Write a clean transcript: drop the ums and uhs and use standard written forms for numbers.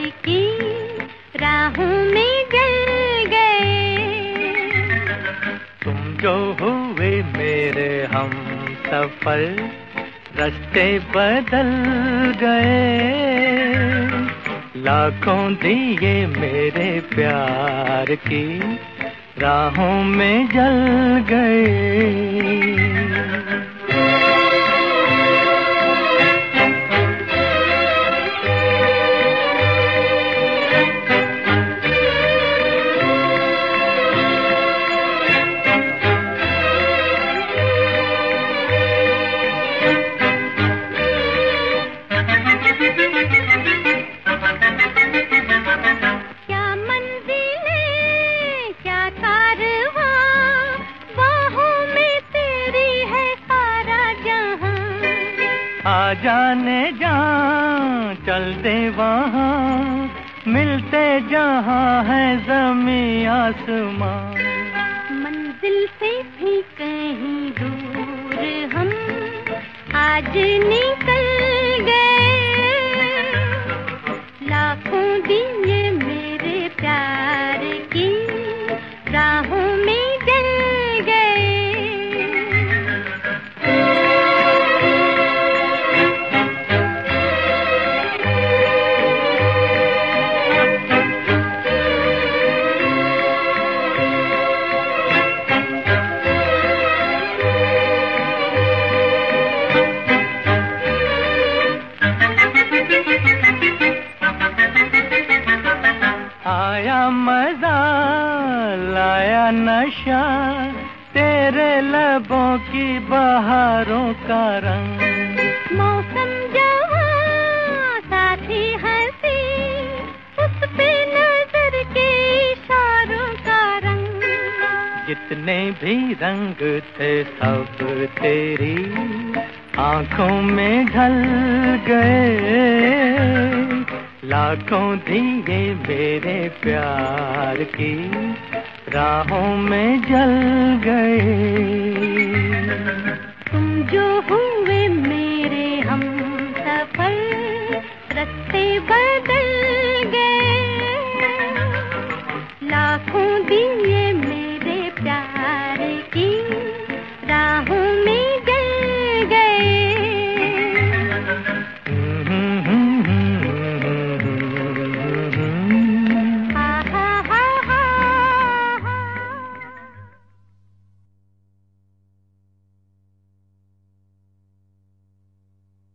की राहों में जल गए। तुम जो हुए मेरे हम सफर, रास्ते बदल गए। लाखों दिए मेरे प्यार की राहों में जल गए। आ जाने जहाँ चल दे वहाँ, मिलते जहाँ है ज़मीं आसमां। मंजिल से भी कहीं दूर हम आज निकल गए। लाखों दिए मेरे प्यार की राहों में जल गए। आया मजा लाया नशा, तेरे लबों की बहारों का रंग। मौसम जवां साथी हंसी, उस पे नजर के इशारों का रंग। जितने भी रंग थे सब तेरी आंखों में ढल गए। लाखों दिए मेरे प्यार की राहों में जल गए। तुम जो हो